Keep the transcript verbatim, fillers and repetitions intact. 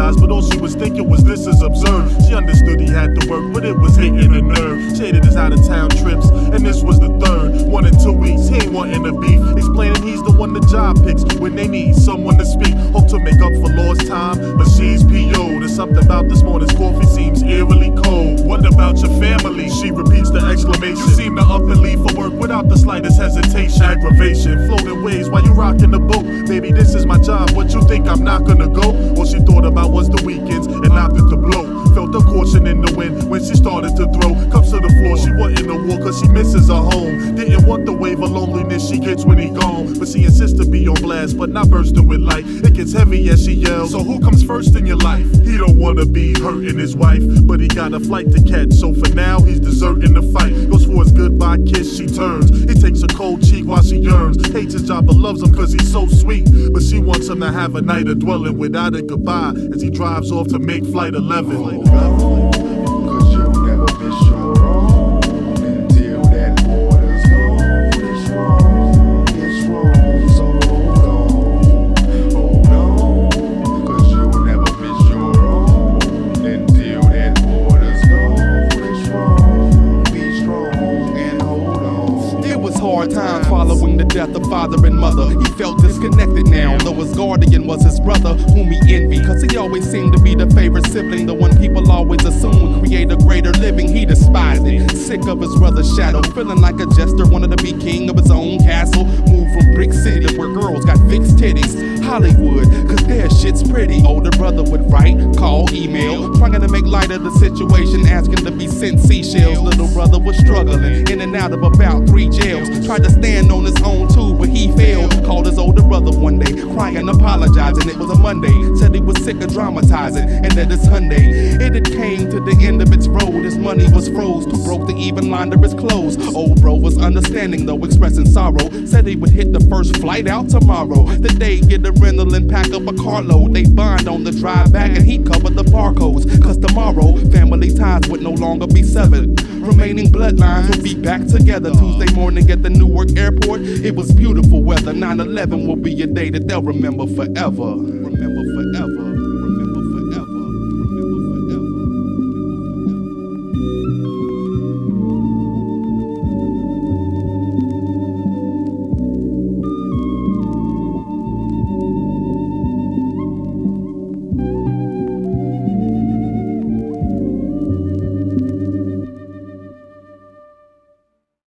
apologized, but all she was thinking was this is absurd. She understood he had to work, but it was hitting a nerve. Shaded his out-of-town trips, and this was the third. One in two weeks, he ain't wanting to beef, explaining he's the one the job picks when they need someone to speak. Hope to make up for lost time, but she's P O'd. There's something about this morning's coffee seems eerily cold. What about your family? She repeats the exclamation. You seem to up and leave for work without the slightest hesitation. Aggravation, floating waves while you rocking the boat. Baby, this is my job, what you think I'm not gonna go? All she thought about was the weekends and opted to blow. Felt the caution in the wind when she started to throw cups to the floor. She wasn't a war cause she misses her home. Didn't want the wave of loneliness she gets when he gone, but she insists to be on blast, but not bursting with light. It gets heavy as she yells, so who comes first in your life? He don't wanna be hurting his wife, but he got a flight to catch, so for now he's deserting the fight. Goes for his goodbye kiss, she turns. He takes a cold cheek while she yearns. Hates his job but loves him cause he's so sweet, but she wants him to have a night of dwelling without a goodbye as he drives off to make flight eleven. Cause you'll never miss your own until that water's gone. It's wrong, it's wrong, so hold on, hold on. Cause you'll never miss your own until that water's gone. It's wrong, be strong and hold on. It was hard times following the death of father and mother. He felt disconnected now, though his guardian was his brother, whom he envied, cause he always seemed to be the favorite sibling, the one people always assume would create a greater living. He despised it, sick of his brother's shadow, feeling like a jester, wanted to be king of his own castle. Moved from Brick City, where girls got fixed titties, Hollywood, cause their shit's pretty. Older brother would write, call, email, trying to make light of the situation, asking to be sent seashells. Little brother was struggling, in and out of about three jails. Tried to stand on his own too, but he failed. Called his older brother one day, crying, apologizing. It was a Monday, said he was sick of dramatizing, and that it's Sunday. It had came to the end of its road, his money was froze, too broke to even launder his clothes. Old bro was understanding though, expressing sorrow, said he would hit the first flight out tomorrow. The day get a rental and pack up a carload, they bond on the drive back and he'd cover the barcodes, cause tomorrow family ties would no longer be severed. Remaining bloodlines would be back together. Tuesday morning at the Newark airport, it was beautiful weather. nine eleven will be a day that they'll remember forever. Remember